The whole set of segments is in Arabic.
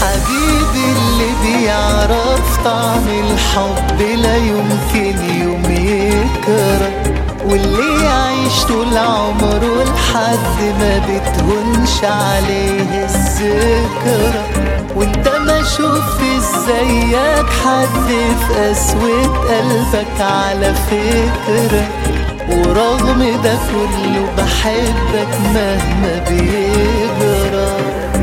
حبيبي اللي بيعرف طعم الحب لا يمكن يوم يكره، واللي يعيش طول عمره لحد ما بتهونش عليه الذكرى. وانت ما شفت زيك حد في قسوة قلبك على فكرة، ورغم ده كله بحبك مهما بيجرى.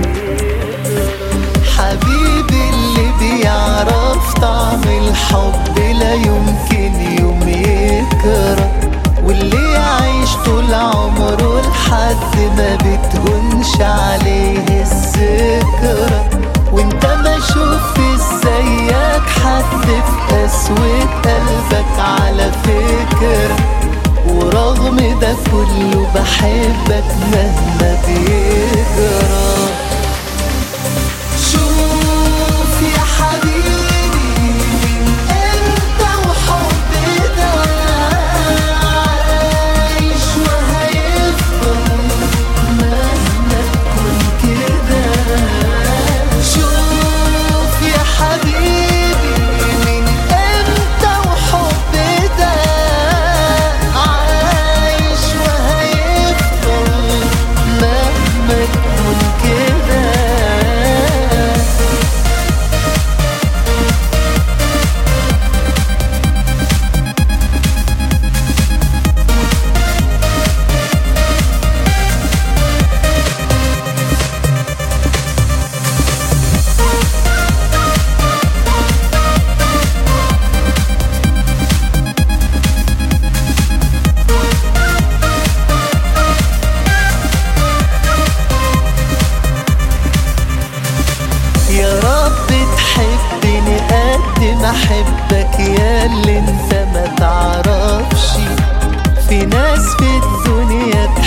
حبيبي اللي بيعرف طعم الحب لا يمكن يوم يكره، واللي يعيش طول عمره لحد ما بتهونش عليه الذكرى. وانت ما شفت زيك حد في قسوة قلبك على فكرة، ورغم ده كله بحبك مهما بيجرى. شوف يا حبيبي من انت وحب ده عايش وهيفضل مهما تكون كده. شوف يا حبيبي من انت وحب ده عايش وهيفضل مهما تكون كده. يا رب تحبني قد ما احبك يا اللي انت ما تعرفش. في ناس في الدنيا